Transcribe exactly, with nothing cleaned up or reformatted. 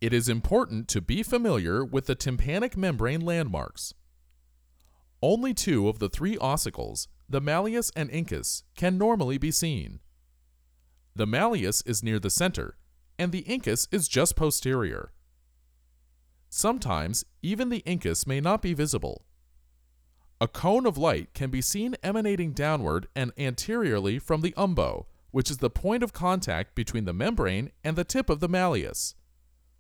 It is important to be familiar with the tympanic membrane landmarks. Only two of the three ossicles, the malleus and incus, can normally be seen. The malleus is near the center, and the incus is just posterior. Sometimes, even the incus may not be visible. A cone of light can be seen emanating downward and anteriorly from the umbo, which is the point of contact between the membrane and the tip of the malleus.